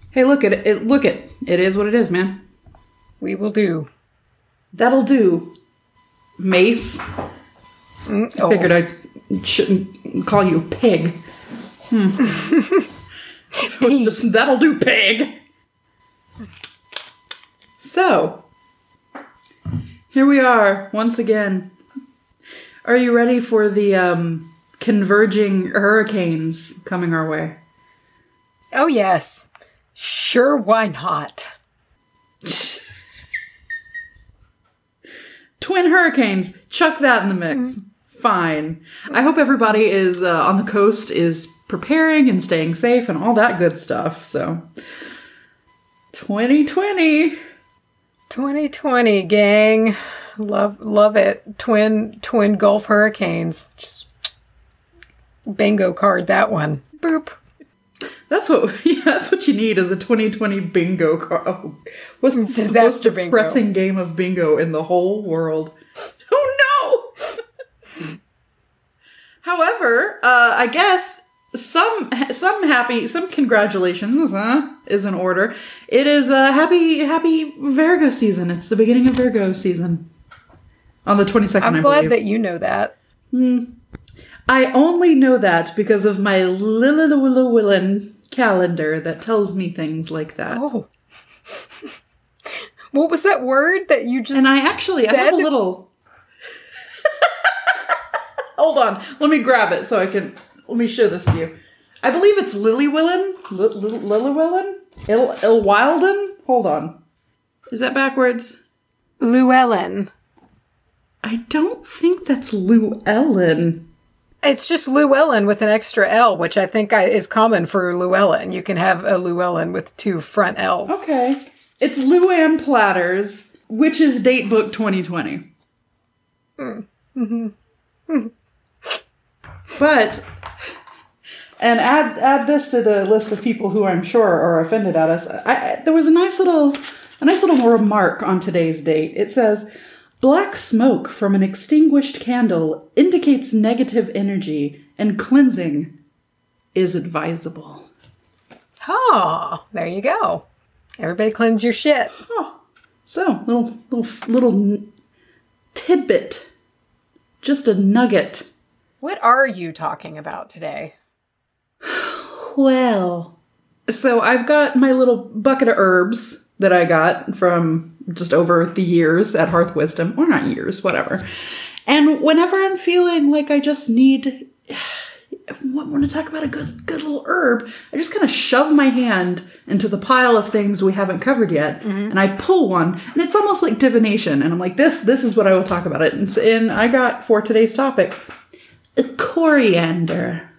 Hey, look at it. Look at it. It is what it is, man. We will do. That'll do. Mace. I figured I shouldn't call you a pig. Just, that'll do, pig. So, here we are once again. Are you ready for the converging hurricanes coming our way? Oh, yes. Sure, why not? Twin hurricanes. Chuck that in the mix. Fine. I hope everybody is on the coast is preparing and staying safe and all that good stuff. So, 2020. 2020, gang. Love it. Twin Gulf hurricanes. Just bingo card that one. Boop. That's what you need is a 2020 bingo card. Oh, what's the most depressing game of bingo in the whole world? Oh no! However, I guess some congratulations is in order. It is a happy Virgo season. It's the beginning of Virgo season on the 22nd. I'm glad that you know that. I only know that because of my Lilith calendar that tells me things like that. Oh. What was that word that you just And I have a little... Hold on. Let me grab it so I can... Let me show this to you. I believe it's Lillywillen? Lillywillen? Ilwilden? Hold on. Is that backwards? Llewellyn. I don't think that's Llewellyn. It's just Llewellyn with an extra L, which I think is common for Llewellyn. You can have a Llewellyn with two front L's. Okay. It's Luann Platters, Witch's Datebook 2020. But, and add this to the list of people who I'm sure are offended at us. There was a nice little remark on today's date. It says, black smoke from an extinguished candle indicates negative energy and cleansing is advisable. Oh, there you go. Everybody cleanse your shit. Oh, so little tidbit, just a nugget. What are you talking about today? Well, so I've got my little bucket of herbs that I got from just over the years at Hearth Wisdom, or not years, whatever. And whenever I'm feeling like I just want to talk about a good little herb, I just kind of shove my hand into the pile of things we haven't covered yet, and I pull one, and it's almost like divination. And I'm like, this is what I will talk about it. And I got for today's topic, coriander.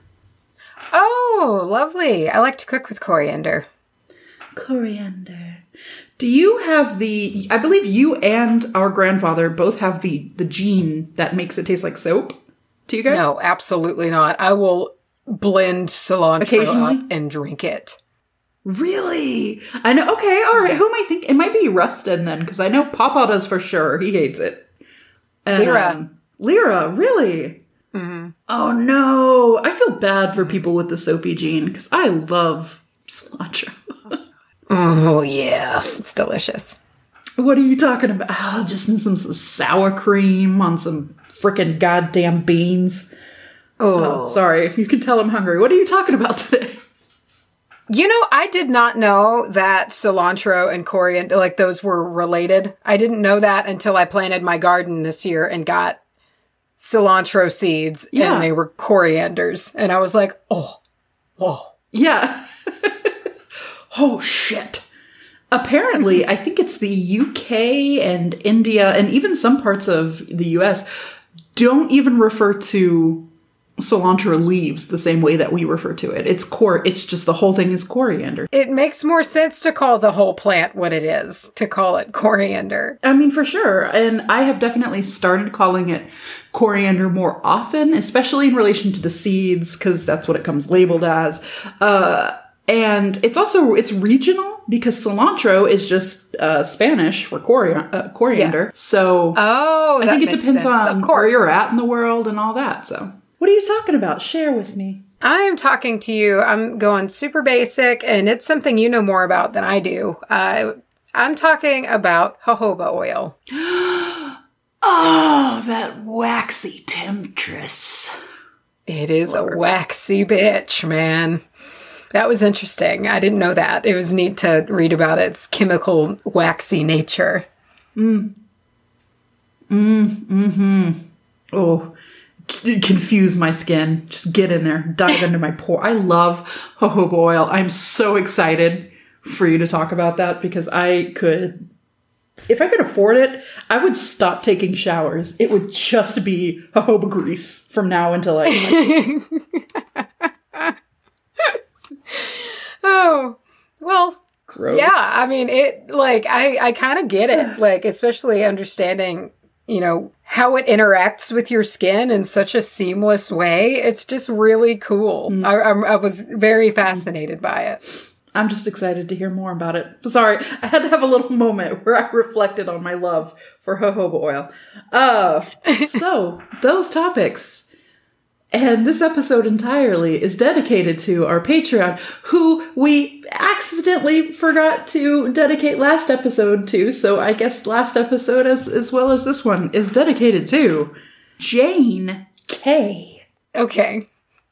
Oh, lovely. I like to cook with coriander. Coriander. Do you have I believe you and our grandfather both have the gene that makes it taste like soap? Do you guys? No, absolutely not. I will blend cilantro up and drink it. Really? I know. Okay, all right. Who am I thinking? It might be Rustin then, because I know Papa does for sure. He hates it. And, Lyra, really? Mm-hmm. Oh no. I feel bad for people with the soapy gene, because I love cilantro. Oh, yeah. It's delicious. What are you talking about? Oh, just some sour cream on some frickin' goddamn beans. Oh, sorry. You can tell I'm hungry. What are you talking about today? You know, I did not know that cilantro and coriander, like those were related. I didn't know that until I planted my garden this year and got cilantro seeds and they were corianders. And I was like, oh. Yeah. Oh, shit. Apparently, I think it's the UK and India and even some parts of the US don't even refer to cilantro leaves the same way that we refer to it. It's just the whole thing is coriander. It makes more sense to call the whole plant what it is, to call it coriander. I mean, for sure. And I have definitely started calling it coriander more often, especially in relation to the seeds, because that's what it comes labeled as. And it's regional because cilantro is just Spanish for coriander. Yeah. So I think it depends on where you're at in the world and all that. So what are you talking about? Share with me. I am talking to you. I'm going super basic, and it's something you know more about than I do. I'm talking about jojoba oil. Oh, that waxy temptress. It is a waxy bitch, man. That was interesting. I didn't know that. It was neat to read about its chemical waxy nature. Oh, confuse my skin. Just get in there. Dive into my pore. I love jojoba oil. I'm so excited for you to talk about that because if I could afford it, I would stop taking showers. It would just be jojoba grease from now until I... Oh, well, Gross. Yeah, I mean, I kind of get it, like, especially understanding, how it interacts with your skin in such a seamless way. It's just really cool. I was very fascinated by it. I'm just excited to hear more about it. Sorry, I had to have a little moment where I reflected on my love for jojoba oil. So, those topics. And this episode entirely is dedicated to our Patreon, who we accidentally forgot to dedicate last episode to. So I guess last episode, as well as this one, is dedicated to Jane K. Okay.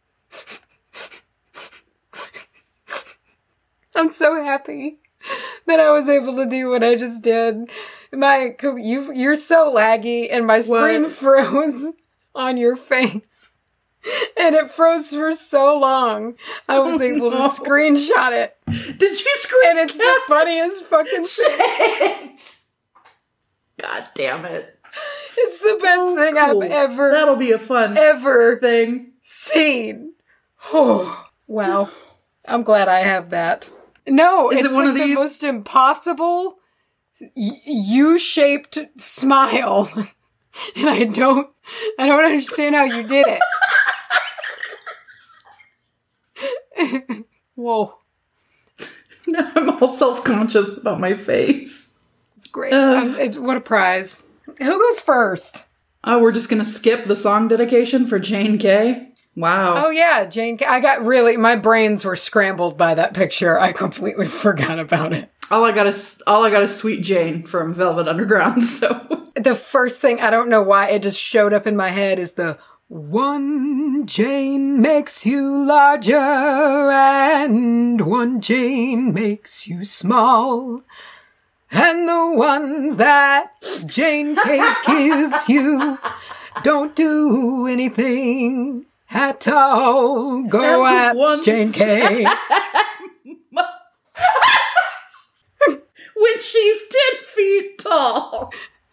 I'm so happy that I was able to do what I just did. You're so laggy, and my screen froze on your face. And it froze for so long, I was able to screenshot it. Did you screen? And it's the funniest fucking shit. God damn it. It's the best thing cool. I've ever... That'll be a fun thing. Seen. Oh, wow. I'm glad I have that. No, it's one like of these? the most impossible U-shaped smile. And I don't understand how you did it. Whoa. Now I'm all self-conscious about my face. It's great. What a prize. Who goes first? Oh, we're just going to skip the song dedication for Jane K? Wow. Oh, yeah, Jane K. My brains were scrambled by that picture. I completely forgot about it. All I got is Sweet Jane from Velvet Underground, so. The first thing, I don't know why, it just showed up in my head is the one Jane makes you larger and one Jane makes you small. And the ones that Jane K gives you don't do anything at all. Go at Jane K. When she's 10 feet tall.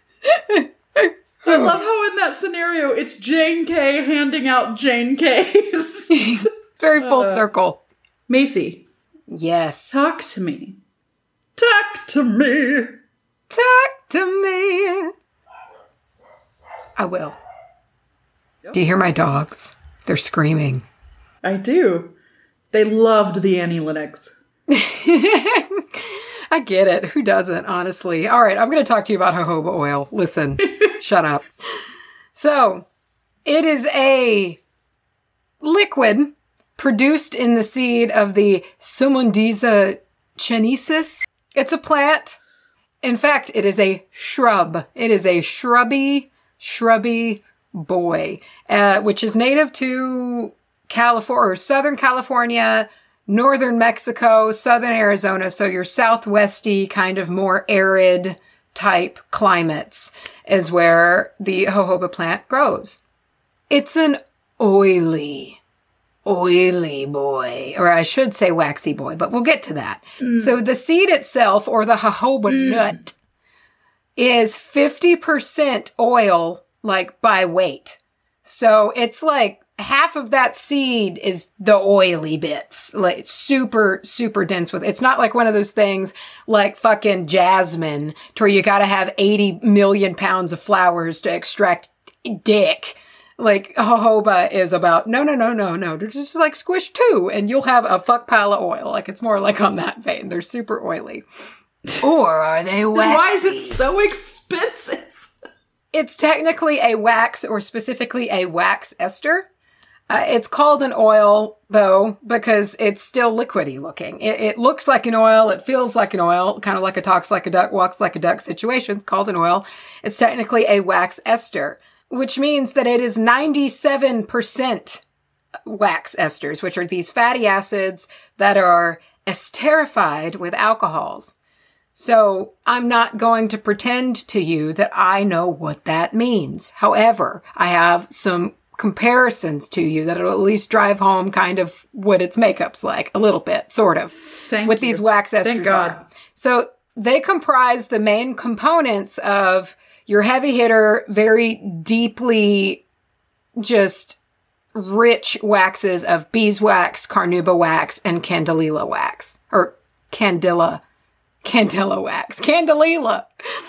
I love how in that scenario, it's Jane K handing out Jane Ks. Very full circle. Macy. Yes. Talk to me. Talk to me. Talk to me. I will. Yep. Do you hear my dogs? They're screaming. I do. They loved the Annie Lennox. I get it. Who doesn't, honestly? All right, I'm going to talk to you about jojoba oil. Listen, shut up. So, it is a liquid produced in the seed of the Sumundiza chinensis. It's a plant. In fact, it is a shrub. It is a shrubby boy, which is native to California, or Southern California, Northern Mexico, Southern Arizona, so your southwesty, kind of more arid type climates is where the jojoba plant grows. It's an oily boy, or I should say waxy boy, but we'll get to that. So the seed itself, or the jojoba nut, is 50% oil, like by weight. So it's like half of that seed is the oily bits, like super, super dense with. It's not like one of those things like fucking jasmine to where you got to have 80 million pounds of flowers to extract dick. Like jojoba is about, no. Just like squish two and you'll have a fuck pile of oil. Like it's more like on that vein. They're super oily. Or are they waxy? Then why is it so expensive? It's technically a wax, or specifically a wax ester. It's called an oil, though, because it's still liquidy looking. It looks like an oil. It feels like an oil, kind of like a talks like a duck, walks like a duck situation. It's called an oil. It's technically a wax ester, which means that it is 97% wax esters, which are these fatty acids that are esterified with alcohols. So I'm not going to pretend to you that I know what that means. However, I have some comparisons to you that'll at least drive home kind of what its makeup's like, a little bit, sort of, what these wax esters Thank God. are. So they comprise the main components of your heavy hitter, very deeply just rich waxes of beeswax, carnauba wax, and candelilla wax. Or candilla wax. Candelilla.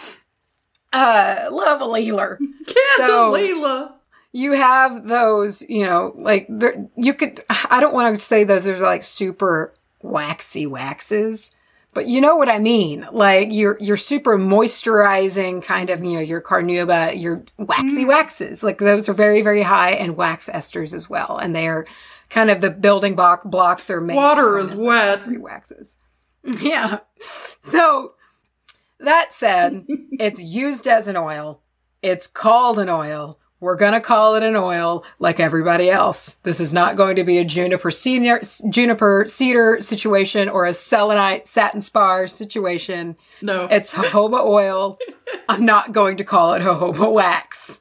Love a leeler. Candelilla. So, you have those, like, you could, I don't want to say those are like super waxy waxes, but you know what I mean? Like, you're super moisturizing kind of, your carnauba, your waxy waxes. Like, those are very, very high in wax esters as well. And they are kind of the building blocks are made. Water is wet. Waxes. Yeah. So, that said, it's used as an oil. It's called an oil. We're going to call it an oil like everybody else. This is not going to be a juniper cedar situation or a selenite satin spar situation. No. It's jojoba oil. I'm not going to call it jojoba wax.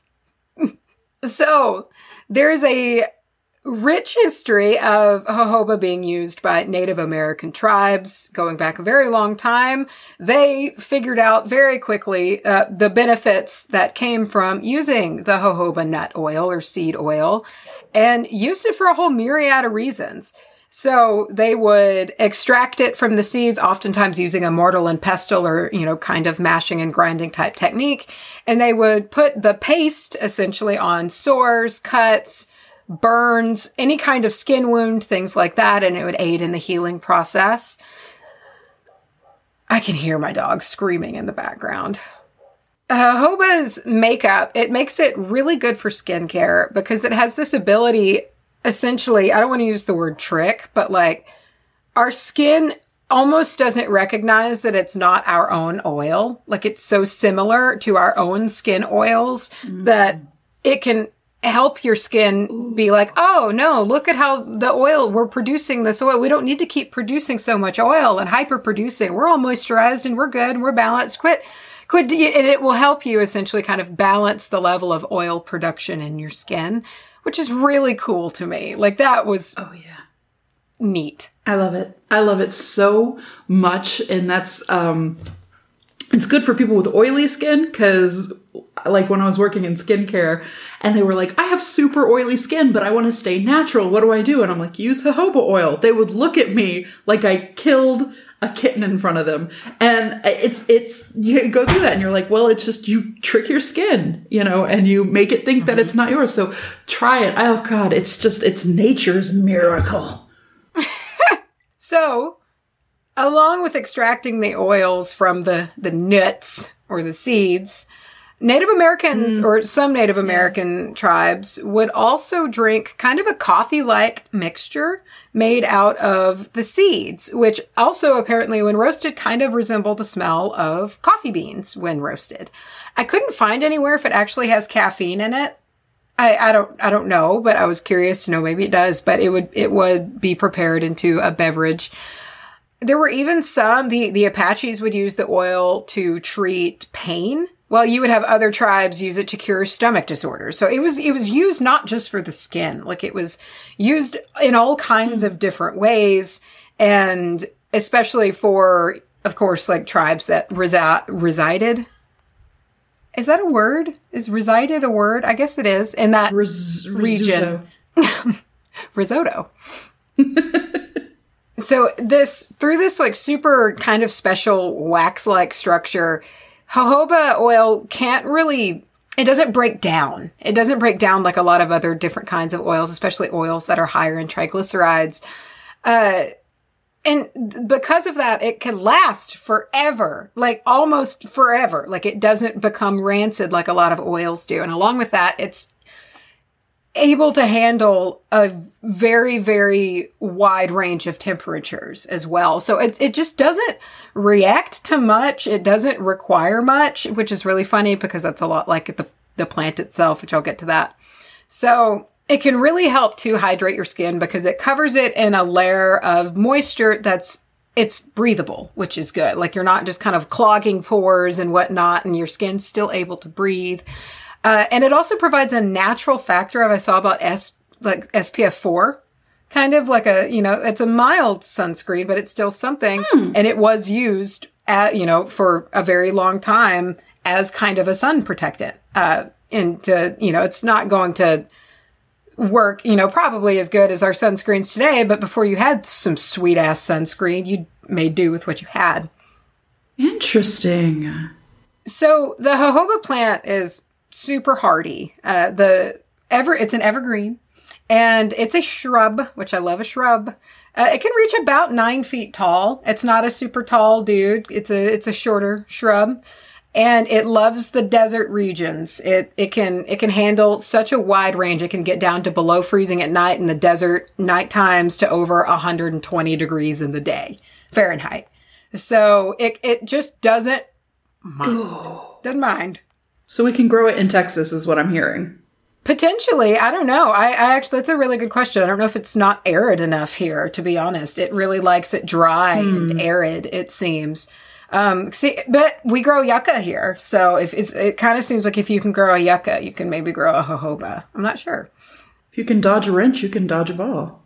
So there's a rich history of jojoba being used by Native American tribes going back a very long time. They figured out very quickly the benefits that came from using the jojoba nut oil or seed oil and used it for a whole myriad of reasons. So they would extract it from the seeds, oftentimes using a mortar and pestle or, kind of mashing and grinding type technique. And they would put the paste essentially on sores, cuts, burns, any kind of skin wound, things like that, and it would aid in the healing process. I can hear my dog screaming in the background. Jojoba's makeup, it makes it really good for skincare because it has this ability, essentially, I don't want to use the word trick, but like our skin almost doesn't recognize that it's not our own oil. Like it's so similar to our own skin oils that it can help your skin be like, oh no, look at how the oil, we're producing this oil. We don't need to keep producing so much oil and hyper producing. We're all moisturized and we're good and we're balanced. Quit. And it will help you essentially kind of balance the level of oil production in your skin, which is really cool to me. Like that was neat. I love it. I love it so much. And that's, it's good for people with oily skin because like when I was working in skincare and they were like, I have super oily skin, but I want to stay natural. What do I do? And I'm like, use jojoba oil. They would look at me like I killed a kitten in front of them. And it's, you go through that and you're like, well, it's just, you trick your skin, and you make it think that it's not yours. So try it. Oh God, it's nature's miracle. So along with extracting the oils from the nuts or the seeds, Native Americans or some Native American tribes would also drink kind of a coffee-like mixture made out of the seeds, which also apparently when roasted kind of resemble the smell of coffee beans when roasted. I couldn't find anywhere if it actually has caffeine in it. I don't know, but I was curious to know, maybe it does, but it would be prepared into a beverage. There were even some, the Apaches would use the oil to treat pain, while you would have other tribes use it to cure stomach disorders. So it was used not just for the skin, like it was used in all kinds of different ways. And especially for, of course, like tribes that resided. Is that a word? Is resided a word? I guess it is in that region. Risotto. So through this like super kind of special wax-like structure, jojoba oil it doesn't break down. It doesn't break down like a lot of other different kinds of oils, especially oils that are higher in triglycerides. And because of that, it can last forever, like almost forever. Like it doesn't become rancid like a lot of oils do. And along with that, able to handle a very, very wide range of temperatures as well. So it just doesn't react to much. It doesn't require much, which is really funny because that's a lot like the plant itself, which I'll get to that. So it can really help to hydrate your skin because it covers it in a layer of moisture it's breathable, which is good. Like you're not just kind of clogging pores and whatnot, and your skin's still able to breathe. And it also provides a natural factor I saw about SPF 4, kind of like it's a mild sunscreen, but it's still something. And it was used for a very long time as kind of a sun protectant. It's not going to work, probably as good as our sunscreens today, but before you had some sweet ass sunscreen, you made do with what you had. Interesting. So the jojoba plant is super hardy. It's an evergreen, and it's a shrub, which I love a shrub. It can reach about 9 feet tall. It's not a super tall dude. It's a shorter shrub, and it loves the desert regions. It can handle such a wide range. It can get down to below freezing at night in the desert, night times to over 120 degrees in the day, Fahrenheit. So it just doesn't mind. So we can grow it in Texas is what I'm hearing. Potentially. I don't know. I actually, that's a really good question. I don't know if it's not arid enough here, to be honest. It really likes it dry and arid, it seems. But we grow yucca here. So it kind of seems like if you can grow a yucca, you can maybe grow a jojoba. I'm not sure. If you can dodge a wrench, you can dodge a ball.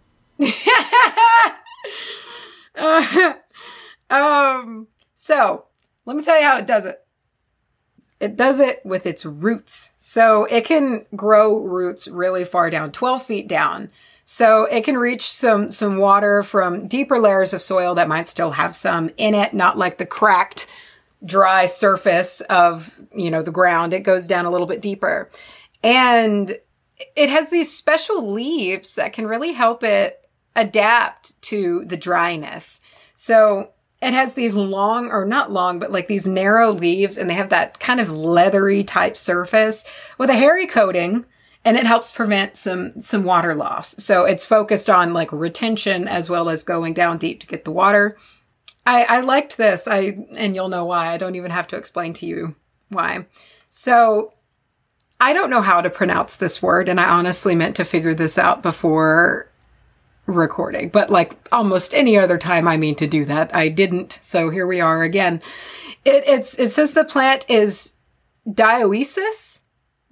So let me tell you how it does it. It does it with its roots. So it can grow roots really far down, 12 feet down. So it can reach some water from deeper layers of soil that might still have some in it, not like the cracked, dry surface of, the ground. It goes down a little bit deeper. And it has these special leaves that can really help it adapt to the dryness. So it has these long, or not long, but like these narrow leaves, and they have that kind of leathery type surface with a hairy coating, and it helps prevent some water loss. So it's focused on like retention as well as going down deep to get the water. I liked this, and you'll know why. I don't even have to explain to you why. So I don't know how to pronounce this word, and I honestly meant to figure this out before recording, but like almost any other time I mean to do that, I didn't. So here we are again. It says the plant is dioecious.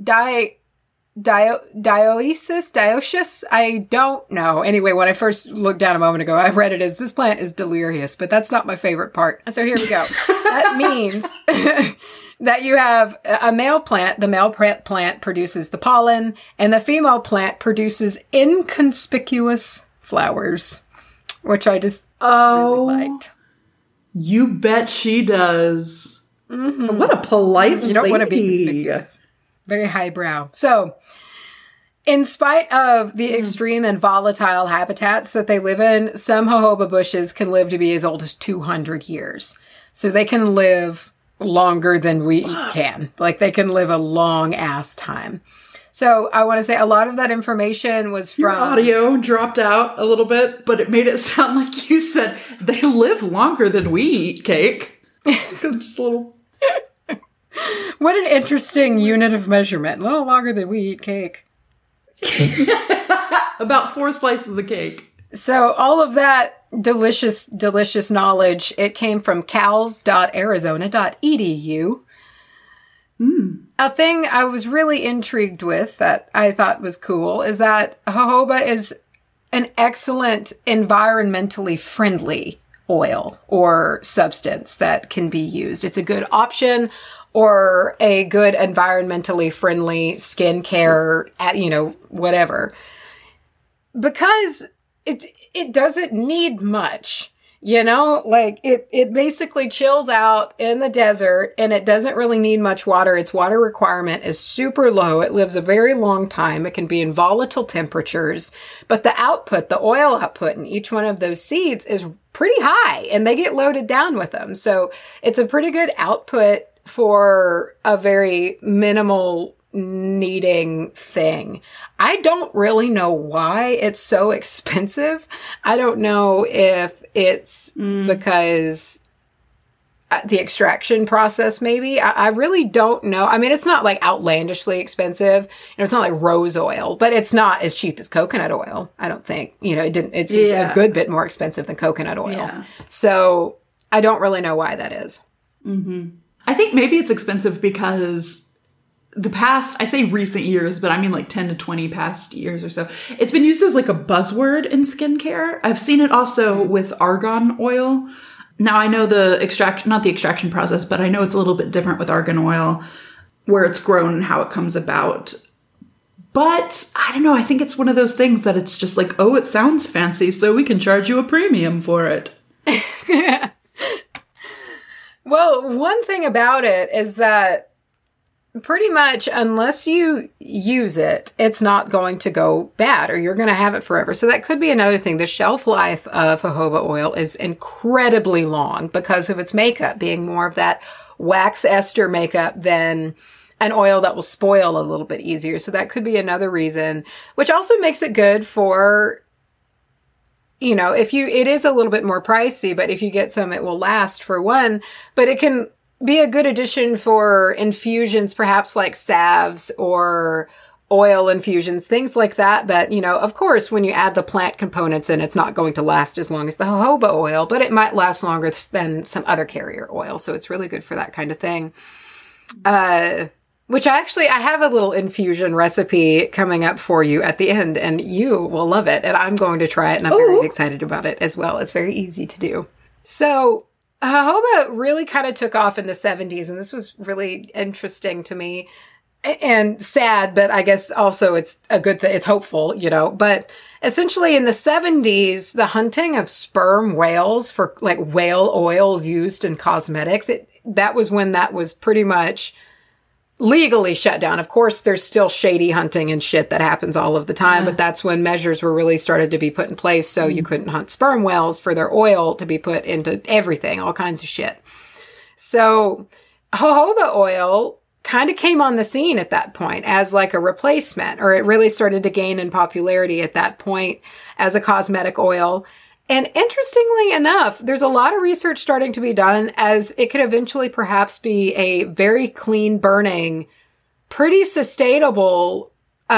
Dioecious? I don't know. Anyway, when I first looked down a moment ago, I read it as this plant is delirious, but that's not my favorite part. So here we go. That means that you have a male plant. The male plant produces the pollen, and the female plant produces inconspicuous flowers, which I just really liked. You bet she does. Mm-hmm. What a polite You don't want to be conspicuous. Very highbrow. So, in spite of the extreme and volatile habitats that they live in, some jojoba bushes can live to be as old as 200 years. So they can live longer than we can. Like, they can live a long-ass time. So I want to say a lot of that information was from... Your audio dropped out a little bit, but it made it sound like you said they live longer than we eat cake. Just a little... What an interesting unit of measurement. A little longer than we eat cake. About 4 slices of cake. So all of that delicious, delicious knowledge, it came from cals.arizona.edu. A thing I was really intrigued with that I thought was cool is that jojoba is an excellent environmentally friendly oil or substance that can be used. It's a good option or a good environmentally friendly skincare, whatever. Because it doesn't need much. Like it basically chills out in the desert and it doesn't really need much water. Its water requirement is super low. It lives a very long time. It can be in volatile temperatures, but the oil output in each one of those seeds is pretty high and they get loaded down with them. So it's a pretty good output for a very minimal kneading thing. I don't really know why it's so expensive. I don't know if it's because the extraction process, maybe. I really don't know. I mean, it's not like outlandishly expensive. It's not like rose oil, but it's not as cheap as coconut oil. I don't think, it's a good bit more expensive than coconut oil. Yeah. So I don't really know why that is. Mm-hmm. I think maybe it's expensive because the past, I say recent years, but I mean like 10 to 20 past years or so, it's been used as like a buzzword in skincare. I've seen it also with argan oil. Now I know not the extraction process, but I know it's a little bit different with argan oil, where it's grown and how it comes about. But I don't know, I think it's one of those things that it's just like, oh, it sounds fancy, so we can charge you a premium for it. Well, one thing about it is that pretty much unless you use it, it's not going to go bad, or you're going to have it forever. So that could be another thing. The shelf life of jojoba oil is incredibly long because of its makeup being more of that wax ester makeup than an oil that will spoil a little bit easier. So that could be another reason, which also makes it good for, it is a little bit more pricey, but if you get some, it will last for one, but it can be a good addition for infusions, perhaps like salves or oil infusions, things like that, of course, when you add the plant components in, it's not going to last as long as the jojoba oil, but it might last longer than some other carrier oil. So it's really good for that kind of thing. Which I have a little infusion recipe coming up for you at the end, and you will love it. And I'm going to try it, and I'm very excited about it as well. It's very easy to do. So jojoba really kind of took off in the 70s, and this was really interesting to me and sad, but I guess also it's a good thing. It's hopeful, but essentially in the 70s, the hunting of sperm whales for like whale oil used in cosmetics, that was when that was pretty much legally shut down. Of course, there's still shady hunting and shit that happens all of the time, but that's when measures were really started to be put in place. So you couldn't hunt sperm whales for their oil to be put into everything, all kinds of shit. So jojoba oil kind of came on the scene at that point as like a replacement, or it really started to gain in popularity at that point as a cosmetic oil. And interestingly enough, there's a lot of research starting to be done as it could eventually perhaps be a very clean burning, pretty sustainable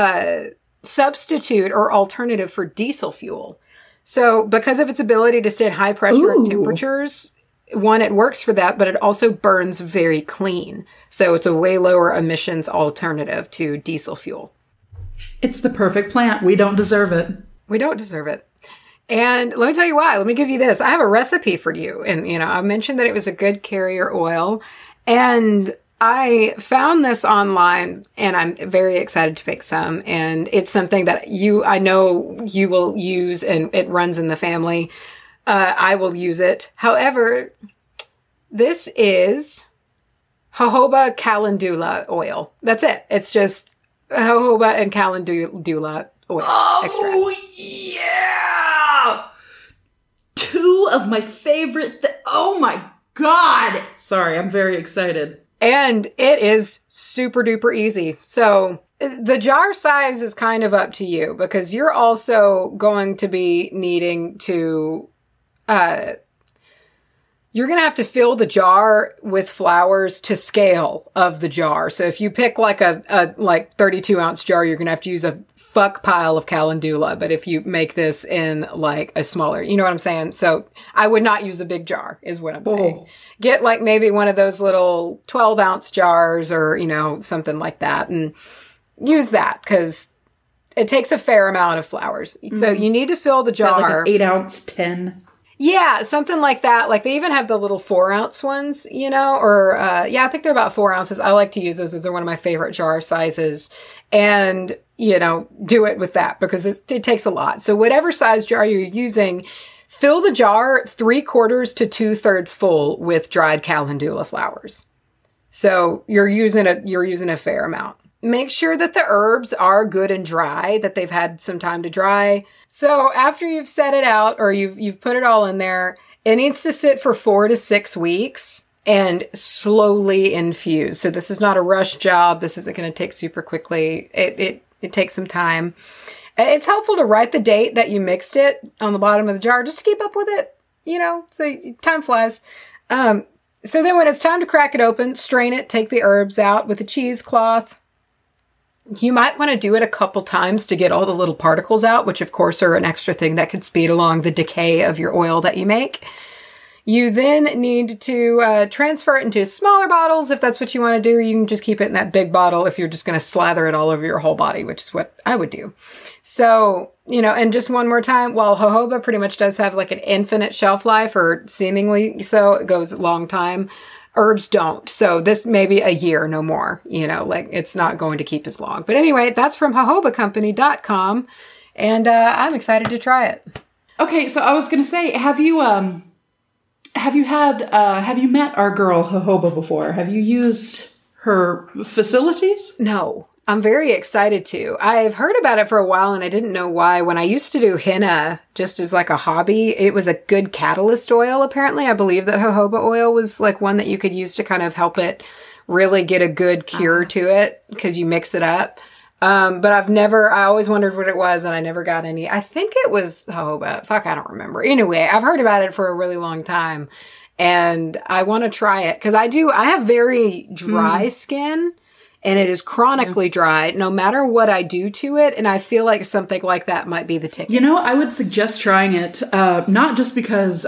substitute or alternative for diesel fuel. So because of its ability to stay at high pressure and temperatures, one, it works for that, but it also burns very clean. So it's a way lower emissions alternative to diesel fuel. It's the perfect plant. We don't deserve it. We don't deserve it. And let me tell you why. Let me give you this. I have a recipe for you. And, I mentioned that it was a good carrier oil. And I found this online, and I'm very excited to pick some. And it's something that I know you will use, and it runs in the family. I will use it. However, this is jojoba calendula oil. That's it. It's just jojoba and calendula oil extract. Oh, yeah! Two of my favorite oh my God! Sorry, I'm very excited. And it is super duper easy. So the jar size is kind of up to you, because you're also going to be needing to, you're going to have to fill the jar with flowers to scale of the jar. So if you pick like a 32 ounce jar, you're going to have to use a fuck pile of calendula. But if you make this in like a smaller, you know what I'm saying? So I would not use a big jar is what I'm saying. Get like maybe one of those little 12 ounce jars, or, something like that, and use that, because it takes a fair amount of flowers. So you need to fill the jar. Like an 8 ounce 10. Yeah, something like that. Like they even have the little 4 ounce ones, or, I think they're about 4 ounces. I like to use those. Those are one of my favorite jar sizes. And, do it with that, because it takes a lot. So whatever size jar you're using, fill the jar 3/4 to 2/3 full with dried calendula flowers. So you're using a fair amount. Make sure that the herbs are good and dry, that they've had some time to dry. So after you've set it out, or you've put it all in there, it needs to sit for 4 to 6 weeks. and slowly infuse. So this is not a rush job. This isn't going to take super quickly. It takes some time. It's helpful to write the date that you mixed it on the bottom of the jar just to keep up with it, so time flies. So then when it's time to crack it open, strain it, take the herbs out with a cheesecloth. You might want to do it a couple times to get all the little particles out, which of course are an extra thing that could speed along the decay of your oil that you make. You then need to transfer it into smaller bottles if that's what you want to do. You can just keep it in that big bottle if you're just going to slather it all over your whole body, which is what I would do. So, and just one more time, while jojoba pretty much does have like an infinite shelf life, or seemingly so, it goes a long time, herbs don't. So this may be a year, no more, it's not going to keep as long. But anyway, that's from jojobacompany.com, and I'm excited to try it. Okay, so I was going to say, have you met our girl Jojoba before? Have you used her facilities? No, I'm very excited to. I've heard about it for a while and I didn't know why. When I used to do henna just as like a hobby, it was a good catalyst oil. Apparently, I believe that jojoba oil was like one that you could use to kind of help it really get a good cure to it because you mix it up. But I always wondered what it was and I never got any. I think it was jojoba. Fuck, I don't remember. Anyway, I've heard about it for a really long time and I want to try it because I have very dry skin and it is chronically dry no matter what I do to it. And I feel like something like that might be the ticket. I would suggest trying it, not just because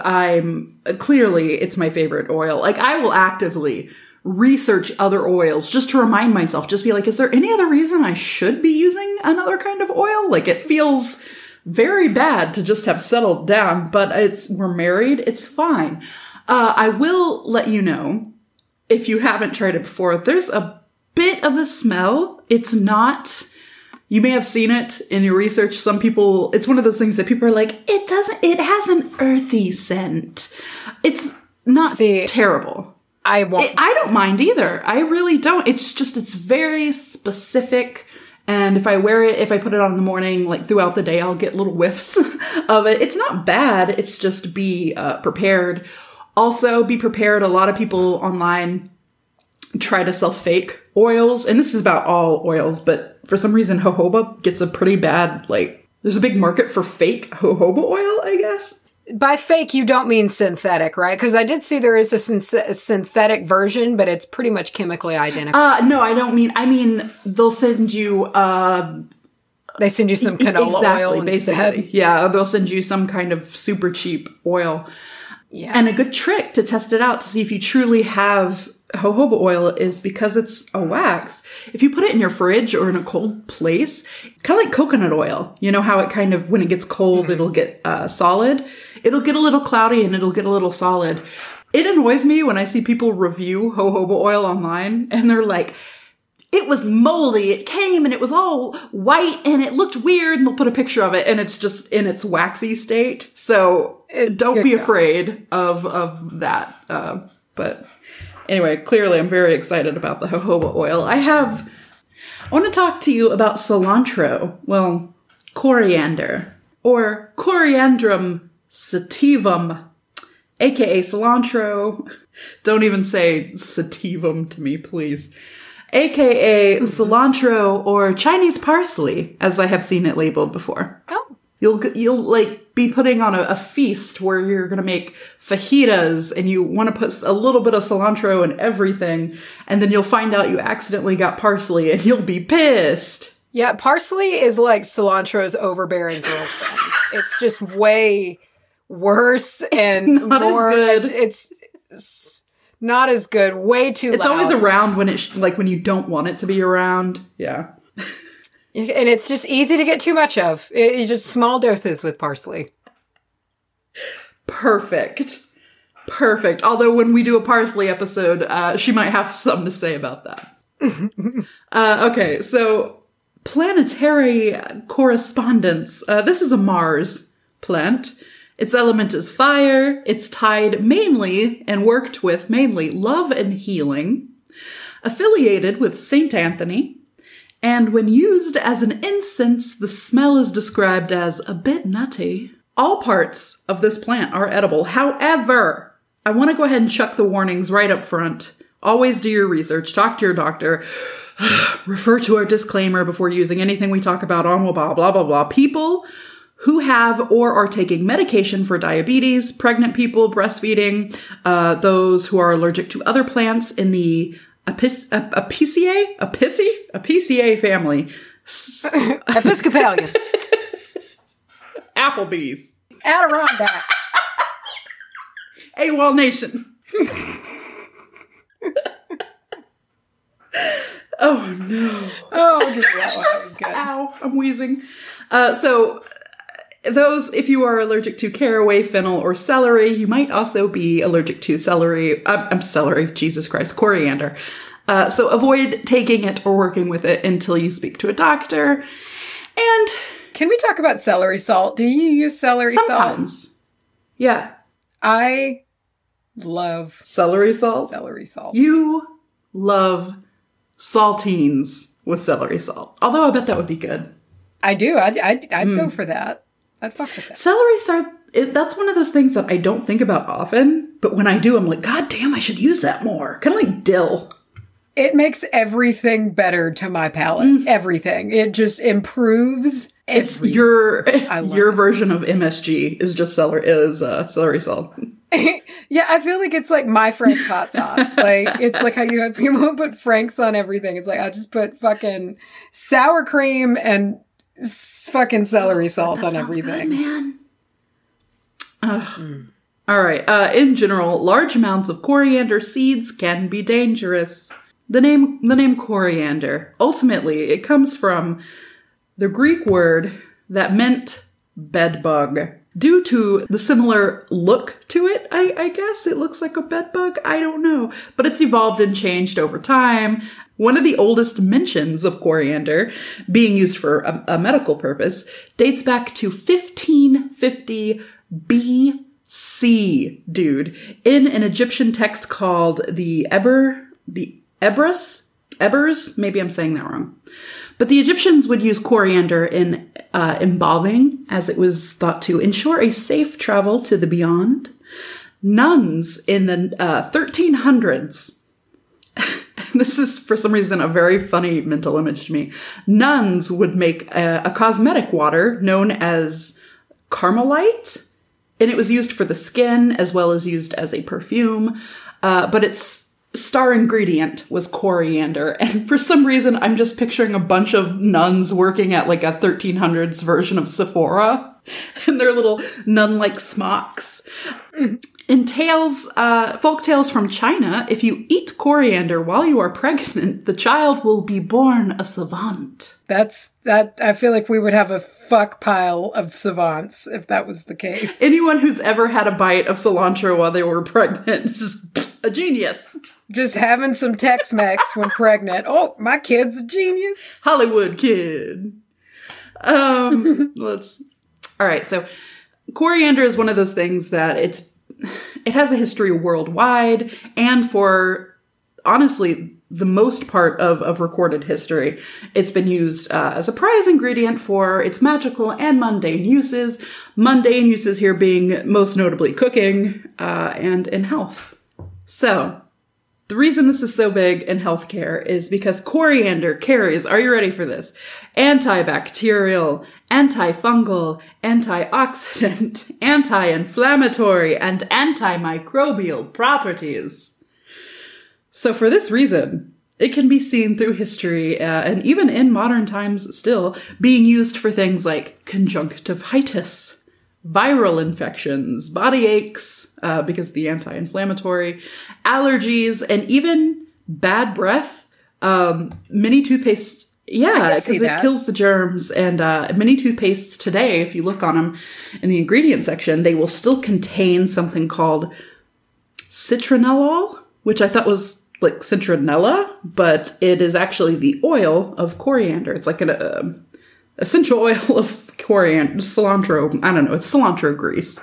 it's my favorite oil. Like I will actively research other oils just to remind myself, just be like, is there any other reason I should be using another kind of oil? Like it feels very bad to just have settled down, but we're married. It's fine. I will let you know, if you haven't tried it before, there's a bit of a smell. It's not, you may have seen it in your research. Some people, it's one of those things that people are like, it has an earthy scent. It's not terrible. I don't mind either. I really don't. It's very specific. And if I put it on in the morning, like throughout the day, I'll get little whiffs of it. It's not bad. It's just be prepared. Also be prepared. A lot of people online try to sell fake oils. And this is about all oils, but for some reason, jojoba gets a pretty bad, there's a big market for fake jojoba oil, I guess. By fake, you don't mean synthetic, right? Because I did see there is a synthetic version, but it's pretty much chemically identical. No, I mean, they'll send you... they send you some canola oil instead. Basically. Yeah, they'll send you some kind of super cheap oil. Yeah. And a good trick to test it out to see if you truly have jojoba oil is because it's a wax. If you put it in your fridge or in a cold place, kind of like coconut oil, you know how it kind of, when it gets cold, it'll get solid. It'll get a little cloudy and it'll get a little solid. It annoys me when I see people review jojoba oil online and they're like, it was moldy, it came and it was all white and it looked weird, and they'll put a picture of it and it's just in its waxy state. So don't be afraid of that. But anyway, clearly I'm very excited about the jojoba oil. I want to talk to you about cilantro. Well, coriander, or Coriandrum sativum, aka cilantro. Don't even say sativum to me, please. AKA cilantro or Chinese parsley, as I have seen it labeled before. Oh. You'll be putting on a feast where you're going to make fajitas and you want to put a little bit of cilantro in everything. And then you'll find out you accidentally got parsley and you'll be pissed. Yeah, parsley is like cilantro's overbearing girlfriend. It's just way worse and not more. As good. It's not as good. Way too loud. It's always around when when you don't want it to be around. Yeah. And it's just easy to get too much of. It's just small doses with parsley. Perfect. Although when we do a parsley episode, she might have something to say about that. Okay, so planetary correspondence. This is a Mars plant. Its element is fire. It's tied mainly and worked with mainly love and healing. Affiliated with Saint Anthony. And when used as an incense, the smell is described as a bit nutty. All parts of this plant are edible. However, I want to go ahead and chuck the warnings right up front. Always do your research. Talk to your doctor. Refer to our disclaimer before using anything we talk about on blah, blah, blah, blah. People who have or are taking medication for diabetes, pregnant people, breastfeeding, those who are allergic to other plants in the Apiaceae family. Episcopalian. Applebee's. Adirondack. AWOL Nation. Oh no. Oh, that was good. Ow, I'm wheezing. So those, if you are allergic to caraway, fennel, or celery, you might also be allergic to coriander. So avoid taking it or working with it until you speak to a doctor. And can we talk about celery salt? Do you use celery salt? Sometimes. Yeah. I love celery salt. Celery salt. You love saltines with celery salt. Although I bet that would be good. I do. I'd go for that. I'd fuck with that. Celery salt, that's one of those things that I don't think about often. But when I do, I'm like, God damn, I should use that more. Kind of like dill. It makes everything better to my palate. Everything. It just improves. It's your version of MSG is just celery salt. Yeah, I feel like it's like my Frank's hot sauce. Like, it's like how you have people who put Frank's on everything. It's like, I just put fucking sour cream and fucking celery salt on everything. Good, man. All right. In general, large amounts of coriander seeds can be dangerous. The name coriander, ultimately, it comes from the Greek word that meant bedbug. Due to the similar look to it, I guess it looks like a bedbug. I don't know. But it's evolved and changed over time. One of the oldest mentions of coriander being used for a medical purpose dates back to 1550 BC, dude, in an Egyptian text called the Ebers, maybe I'm saying that wrong. But the Egyptians would use coriander in embalming, as it was thought to ensure a safe travel to the beyond. Nuns in the 1300s, this is for some reason a very funny mental image to me, nuns would make a cosmetic water known as Carmelite, and it was used for the skin as well as used as a perfume, but its star ingredient was coriander. And for some reason, I'm just picturing a bunch of nuns working at like a 1300s version of Sephora in their little nun-like smocks. In folk tales from China, if you eat coriander while you are pregnant, the child will be born a savant. I feel like we would have a fuck pile of savants if that was the case. Anyone who's ever had a bite of cilantro while they were pregnant is just a genius. Just having some Tex-Mex when pregnant. Oh, my kid's a genius. Hollywood kid. All right, so coriander is one of those things that it has a history worldwide, and for, honestly, the most part of recorded history, it's been used as a prize ingredient for its magical and mundane uses. Mundane uses here being most notably cooking and in health. So, the reason this is so big in healthcare is because coriander carries, are you ready for this? Antibacterial, antifungal, antioxidant, anti-inflammatory, and antimicrobial properties. So for this reason, it can be seen through history, and even in modern times still, being used for things like conjunctivitis, viral infections, body aches, because of the anti-inflammatory, allergies, and even bad breath. Many toothpastes, because it kills the germs. And many toothpastes today, if you look on them in the ingredient section, they will still contain something called citronellol, which I thought was like citronella, but it is actually the oil of coriander. It's like an essential oil of coriander, cilantro. I don't know. It's cilantro grease.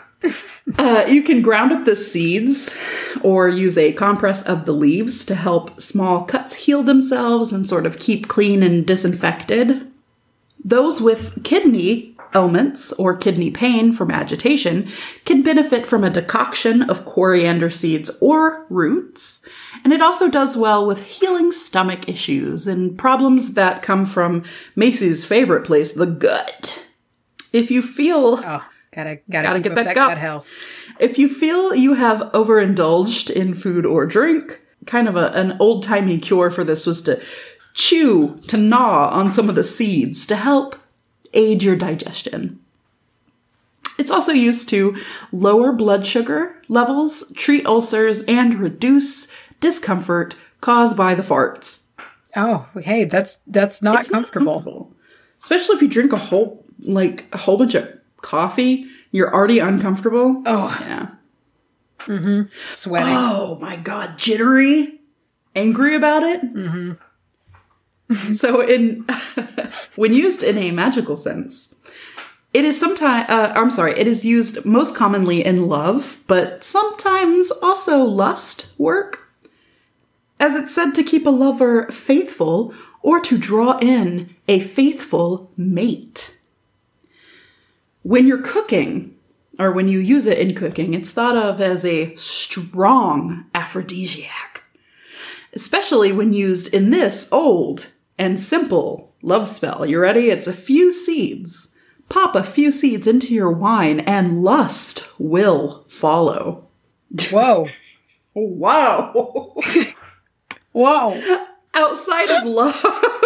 You can ground up the seeds or use a compress of the leaves to help small cuts heal themselves and sort of keep clean and disinfected. Those with kidney ailments or kidney pain from agitation can benefit from a decoction of coriander seeds or roots. And it also does well with healing stomach issues and problems that come from Macy's favorite place, the gut. If you feel... Oh, gotta get that gut health. If you feel you have overindulged in food or drink, kind of an old-timey cure for this was to gnaw on some of the seeds to help aid your digestion. It's also used to lower blood sugar levels, treat ulcers, and reduce discomfort caused by the farts. Oh, hey, that's not comfortable. Especially if you drink a whole bunch of coffee, you're already uncomfortable. Oh. Yeah. Mm-hmm. Sweating. Oh my God. Jittery. Angry about it. Mm-hmm. So when used in a magical sense, it is used most commonly in love, but sometimes also lust work, as it's said to keep a lover faithful or to draw in a faithful mate. When you're cooking, or when you use it in cooking, it's thought of as a strong aphrodisiac, especially when used in this old and simple love spell. You ready? It's a few seeds. Pop a few seeds into your wine and lust will follow. Whoa. Wow. Whoa. Outside of love.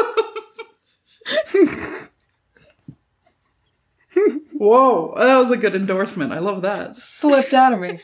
Whoa. That was a good endorsement. I love that. Slipped out of me.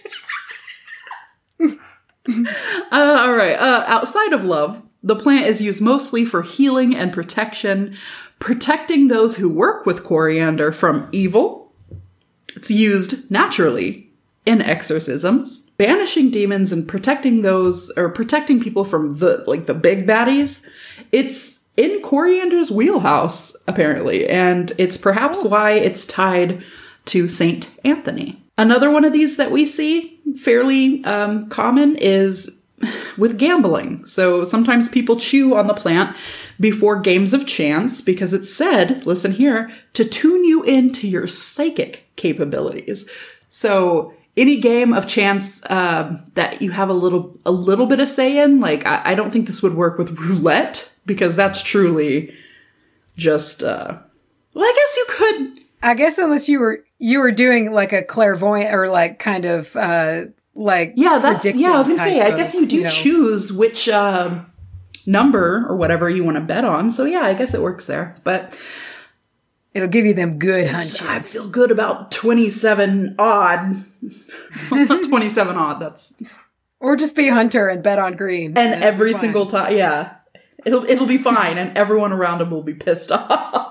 All right. Outside of love, the plant is used mostly for healing and protection, protecting those who work with coriander from evil. It's used naturally in exorcisms, banishing demons and protecting people from the big baddies. It's in coriander's wheelhouse, apparently, and it's perhaps why it's tied to Saint Anthony. Another one of these that we see fairly common is with gambling. So sometimes people chew on the plant before games of chance because it's said, listen here, to tune you into your psychic capabilities. So any game of chance that you have a little bit of say in, I don't think this would work with roulette because that's truly just, I guess you could. I guess unless you were doing like a clairvoyant or kind of I was gonna say, I guess you do choose which number or whatever you want to bet on. So yeah, I guess it works there, but it'll give you them good hunches. I feel good about 27 odd. 27 odd. That's or just be a hunter and bet on green, and every single time, yeah, it'll be fine, and everyone around him will be pissed off.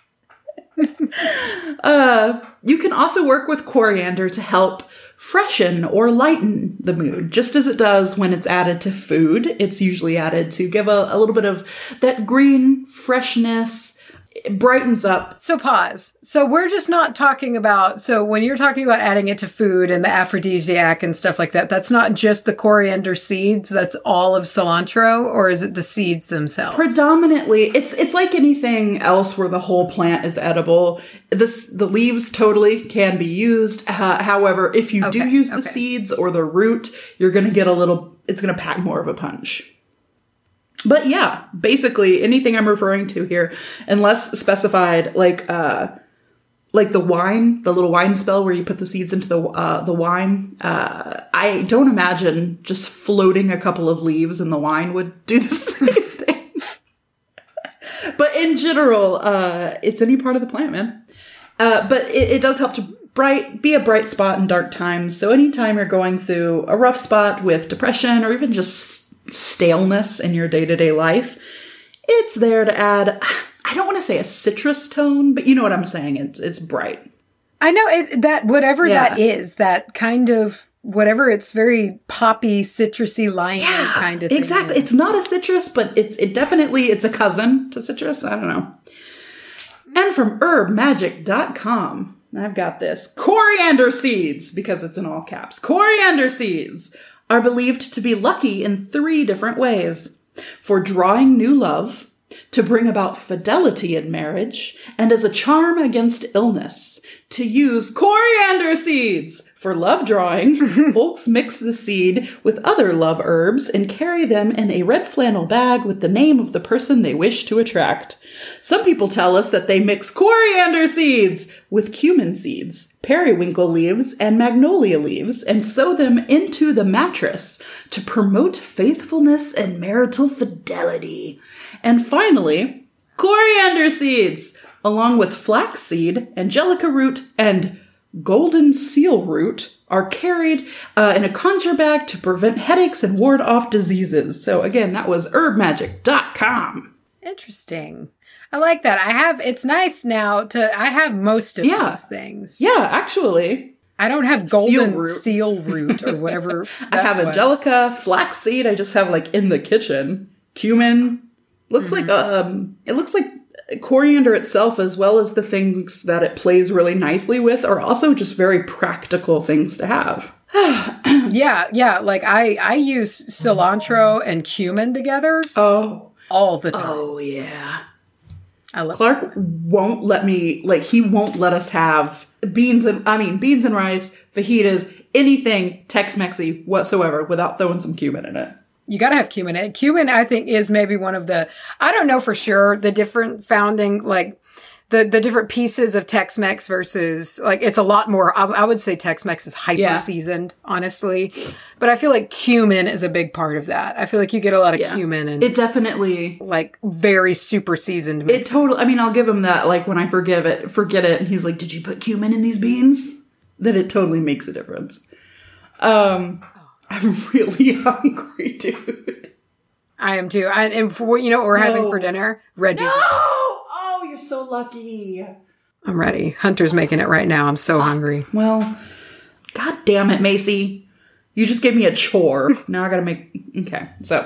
You can also work with coriander to help freshen or lighten the mood, just as it does when it's added to food. It's usually added to give a little bit of that green freshness. It brightens up. So pause. So we're just not talking about, so when you're talking about adding it to food and the aphrodisiac and stuff like that, that's not just the coriander seeds, that's all of cilantro, or is it the seeds themselves? Predominantly, it's like anything else where the whole plant is edible. The leaves totally can be used. However, if you do use the seeds or the root, you're going to get it's going to pack more of a punch. But yeah, basically anything I'm referring to here, unless specified, like the wine, the little wine spell where you put the seeds into the wine. I don't imagine just floating a couple of leaves in the wine would do the same thing. But in general, it's any part of the plant, man. But it does help to be a bright spot in dark times. So anytime you're going through a rough spot with depression or even just staleness in your day-to-day life, it's there to add, I don't want to say a citrus tone, but you know what I'm saying. It's bright. I know that is, that kind of whatever, it's very poppy, citrusy, limey kind of thing. Exactly. It's not a citrus, but it's a cousin to citrus. I don't know. And from herbmagic.com, I've got this. Coriander seeds, because it's in all caps. Coriander seeds are believed to be lucky in 3 different ways: for drawing new love, to bring about fidelity in marriage, and as a charm against illness, to use coriander seeds for love drawing. Folks mix the seed with other love herbs and carry them in a red flannel bag with the name of the person they wish to attract. Some people tell us that they mix coriander seeds with cumin seeds, periwinkle leaves, and magnolia leaves and sew them into the mattress to promote faithfulness and marital fidelity. And finally, coriander seeds, along with flaxseed, angelica root, and golden seal root, are carried in a conjure bag to prevent headaches and ward off diseases. So again, that was herbmagic.com. Interesting. I like that. It's nice now I have most of those things. Yeah, actually. I don't have golden seal root or whatever. I have angelica, flaxseed. I just have like in the kitchen. Cumin. Looks like, it looks like coriander itself, as well as the things that it plays really nicely with, are also just very practical things to have. Yeah. Like I use cilantro and cumin together. Oh. All the time. Oh, yeah. I love Clark won't let me, he won't let us have beans and rice, fajitas, anything Tex-Mexy whatsoever without throwing some cumin in it. You got to have cumin in it. Cumin, I think, is maybe one of I don't know for sure, the different founding, the different pieces of Tex-Mex versus, it's a lot more, I would say Tex-Mex is hyper-seasoned, honestly. But I feel like cumin is a big part of that. I feel like you get a lot of cumin and... It definitely... very super seasoned mix. It totally... I'll give him that, when I forget it, and he's like, did you put cumin in these beans? That it totally makes a difference. I'm really hungry, dude. I am too. And for what we're having for dinner? Red beans. No! Oh, you're so lucky. I'm ready. Hunter's making it right now. I'm so hungry. Well, god damn it, Macy. You just gave me a chore. Now I gotta make... Okay, so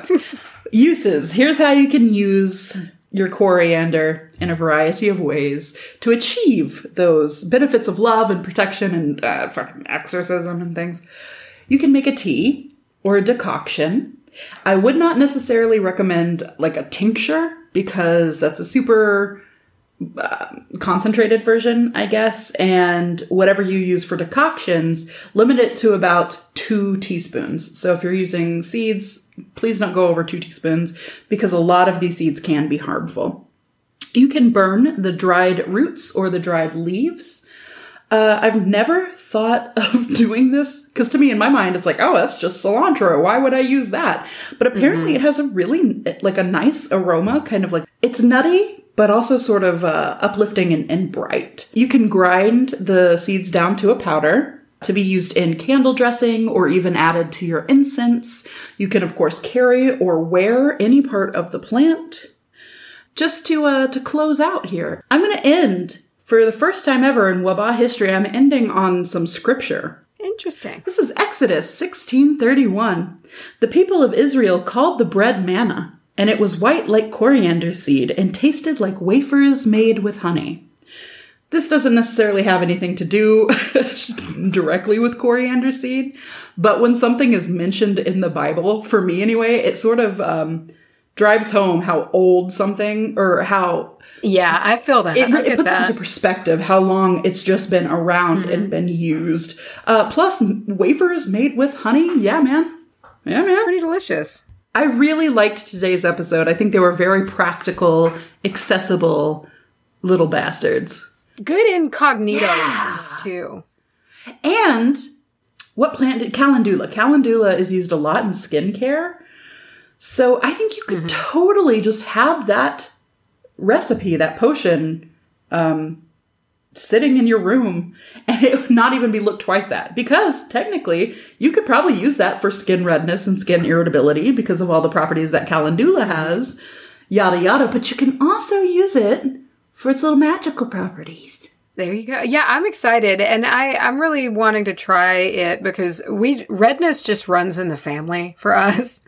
uses. Here's how you can use your coriander in a variety of ways to achieve those benefits of love and protection and fucking exorcism and things. You can make a tea or a decoction. I would not necessarily recommend a tincture because that's a super concentrated version, I guess. And whatever you use for decoctions, limit it to about 2 teaspoons. So if you're using seeds, please don't go over 2 teaspoons because a lot of these seeds can be harmful. You can burn the dried roots or the dried leaves. I've never thought of doing this because to me in my mind it's that's just cilantro. Why would I use that? But apparently it has a really a nice aroma, kind of it's nutty, but also sort of uplifting and bright. You can grind the seeds down to a powder to be used in candle dressing or even added to your incense. You can of course carry or wear any part of the plant. Just to close out here, I'm going to end. For the first time ever in Wabah history, I'm ending on some scripture. Interesting. This is Exodus 16:31. The people of Israel called the bread manna, and it was white like coriander seed and tasted like wafers made with honey. This doesn't necessarily have anything to do directly with coriander seed, but when something is mentioned in the Bible, for me anyway, it sort of drives home how old something or how... Yeah, I feel that. It puts into perspective how long it's just been around and been used. Plus, wafers made with honey. Yeah, man. Pretty delicious. I really liked today's episode. I think they were very practical, accessible little bastards. Good incognito ones, too. And what plant did... Calendula. Calendula is used a lot in skincare. So I think you could totally just have that recipe, that potion, sitting in your room and it would not even be looked twice at because technically you could probably use that for skin redness and skin irritability because of all the properties that calendula has, yada yada, but you can also use it for its little magical properties. There you go. Yeah, I'm excited and I'm really wanting to try it because redness just runs in the family for us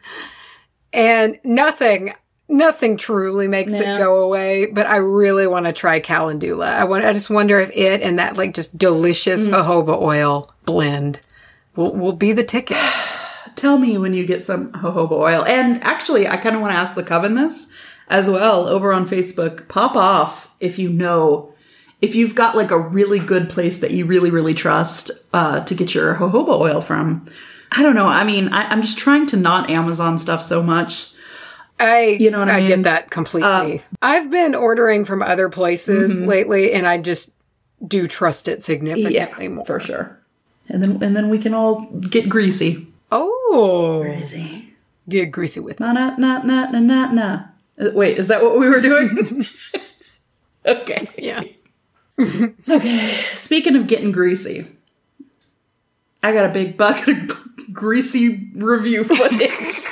and nothing truly makes it go away, but I really want to try calendula. I just wonder if it and that just delicious jojoba oil blend will be the ticket. Tell me when you get some jojoba oil. And actually, I kind of want to ask the coven this. as well over on Facebook. Pop off if you've got like a really good place that you really, really trust to get your jojoba oil from. I don't know. I mean, I'm just trying to not Amazon stuff so much. You know what I mean? Get that completely. I've been ordering from other places lately, and I just do trust it significantly more. For sure. And then we can all get greasy. Oh. Greasy. Get greasy with it. Na. Wait, is that what we were doing? Okay. Yeah. Okay. Speaking of getting greasy, I got a big bucket of greasy review footage.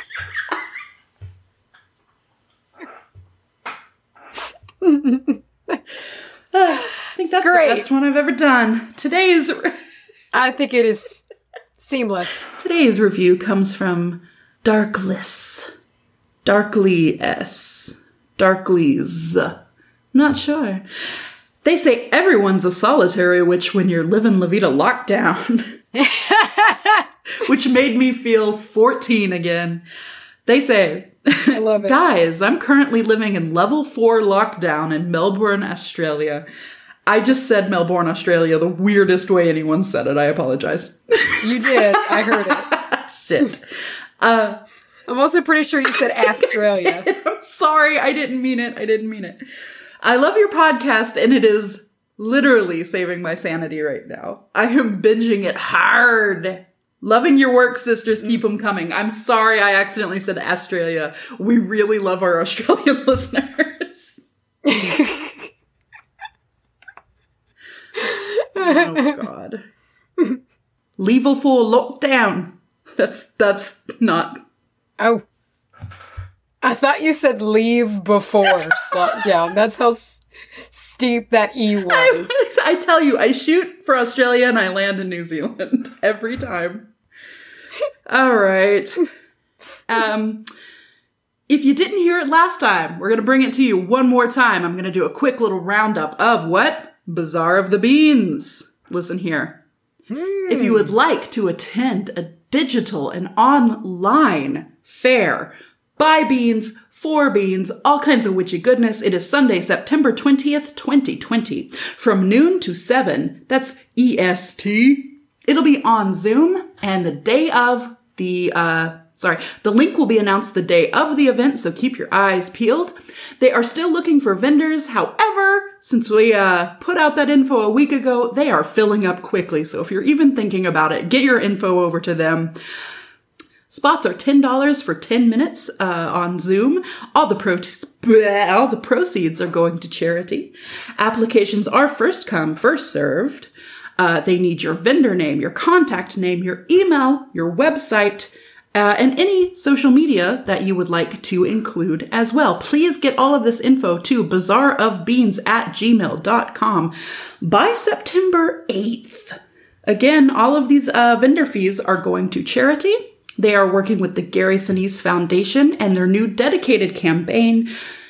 I think that's Great. the best one I've ever done. I think it is seamless. Today's review comes from Darkless. Darkleys. I'm not sure. They say everyone's a solitary witch when you're living La Vida lockdown. Which made me feel 14 again. They say, I love it. Guys, I'm currently living in level 4 lockdown in Melbourne, Australia. I just said Melbourne, Australia, the weirdest way anyone said it. I apologize. You did. I heard it. Shit. I'm also pretty sure you said Australia. I'm sorry. I didn't mean it. I love your podcast, and it is literally saving my sanity right now. I am binging it hard. Loving your work, sisters. Keep them coming. I'm sorry I accidentally said Australia. We really love our Australian listeners. Oh, God. Level 4 lockdown. That's not... Oh. I thought you said leave before lockdown. That's how steep that E was. I tell you, I shoot for Australia and I land in New Zealand every time. All right. If you didn't hear it last time, we're going to bring it to you one more time. I'm going to do a quick little roundup of what? Bazaar of the Beans. Listen here. If you would like to attend a digital and online fair, buy beans, for beans, all kinds of witchy goodness, it is Sunday, September 20th, 2020, from noon to 7. That's EST. It'll be on Zoom, and the link will be announced the day of the event, so keep your eyes peeled. They are still looking for vendors. However, since we put out that info a week ago, they are filling up quickly. So if you're even thinking about it, get your info over to them. Spots are $10 for 10 minutes on Zoom. All the proceeds are going to charity. Applications are first come, first served. They need your vendor name, your contact name, your email, your website, and any social media that you would like to include as well. Please get all of this info to bazaarofbeans@gmail.com by September 8th. Again, all of these vendor fees are going to charity. They are working with the Gary Sinise Foundation and their new dedicated campaign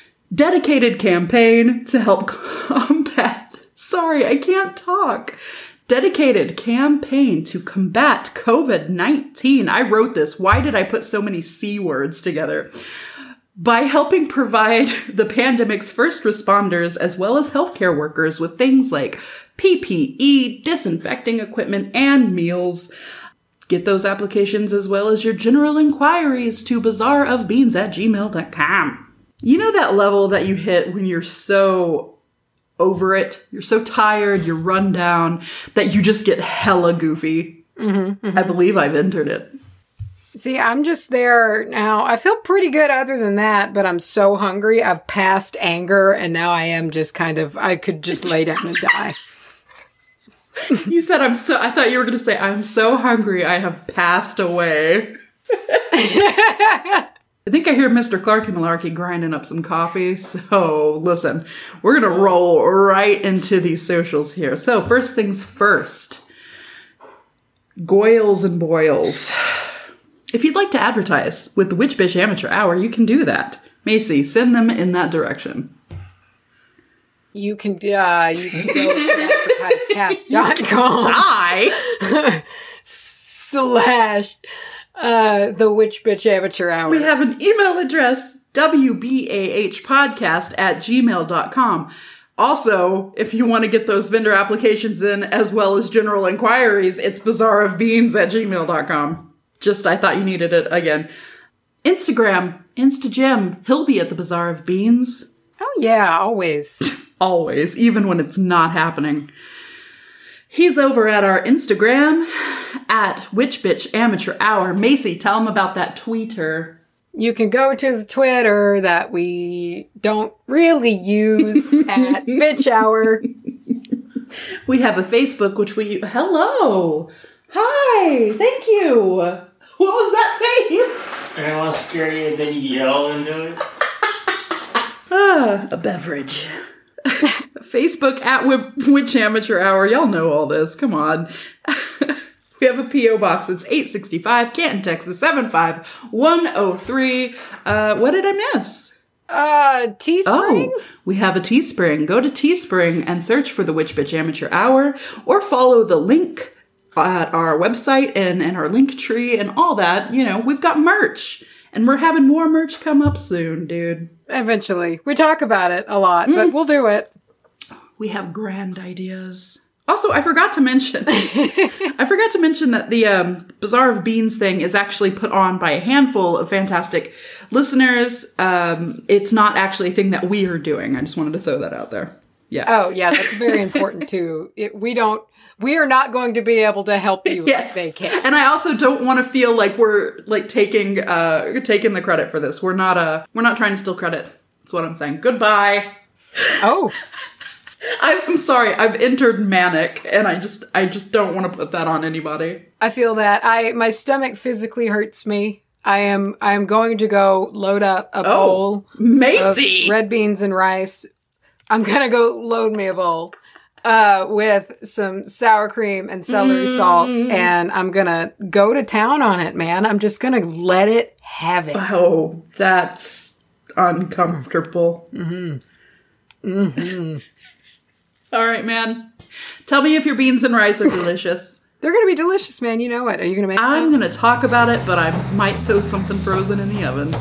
to help combat... Sorry, I can't talk. Dedicated campaign to combat COVID-19. I wrote this. Why did I put so many C words together? By helping provide the pandemic's first responders as well as healthcare workers with things like PPE, disinfecting equipment, and meals. Get those applications as well as your general inquiries to bazaarofbeans@gmail.com. You know that level that you hit when you're so over it, you're so tired, you're run down, that you just get hella goofy. I believe I've entered it. See, I'm just there now. I feel pretty good other than that, but I'm so hungry. I've passed anger, and now I am just I could just lay down and die. You said I thought you were going to say, I'm so hungry, I have passed away. I think I hear Mr. Clarky Malarkey grinding up some coffee. So listen, we're going to roll right into these socials here. So first things first, Goyles and Boyles. If you'd like to advertise with the Witch Bitch Amateur Hour, you can do that. Macy, send them in that direction. You can go to advertisecast.com. Die! / the Witch Bitch Amateur Hour. We have an email address. wbahpodcast@gmail.com. Also, if you want to get those vendor applications in as well as general inquiries, it's bazaarofbeans@gmail.com. Just, I thought you needed it again. Instagram, InstaJim. He'll be at the Bazaar of Beans. Oh, yeah, always. Always, even when it's not happening. He's over at our Instagram at WitchBitchAmateurHour. Macy, tell him about that tweeter. You can go to the Twitter that we don't really use at Bitch Hour. We have a Facebook, which hello. Hi. Thank you. What was that face? I don't want to scare you, then you yell into it. A beverage. Facebook at Witch Amateur Hour. Y'all know all this. Come on. We have a P.O. Box. It's 865 Canton, Texas, 75103. What did I miss? Teespring? Oh, we have a Teespring. Go to Teespring and search for the Witch Bitch Amateur Hour, or follow the link at our website and our link tree and all that. You know, we've got merch, and we're having more merch come up soon, dude. Eventually. We talk about it a lot, but we'll do it. We have grand ideas. Also, I forgot to mention that the Bazaar of Beans thing is actually put on by a handful of fantastic listeners. It's not actually a thing that we are doing. I just wanted to throw that out there. Yeah. Oh, yeah, that's very important too. We are not going to be able to help you yes. like they can. And I also don't want to feel like we're like taking the credit for this. We're not trying to steal credit. That's what I'm saying. Goodbye. Oh. I'm sorry. I've entered manic, and I just don't want to put that on anybody. I feel that my stomach physically hurts me. I am going to go load up a bowl Macy! of red beans and rice. I'm gonna go load me a bowl with some sour cream and celery salt, and I'm gonna go to town on it, man. I'm just gonna let it have it. Oh, that's uncomfortable. All right, man. Tell me if your beans and rice are delicious. They're going to be delicious, man. You know it. Are you going to make I'm going to talk about it, but I might throw something frozen in the oven.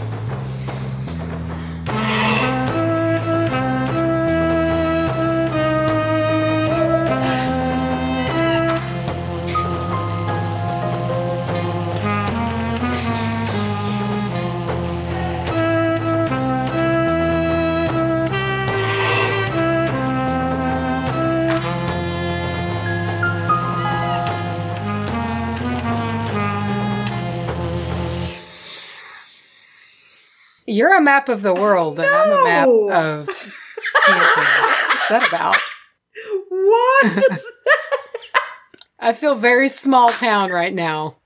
You're a map of the world, and I'm a map of Canton. What's that about? What is that? I feel very small town right now.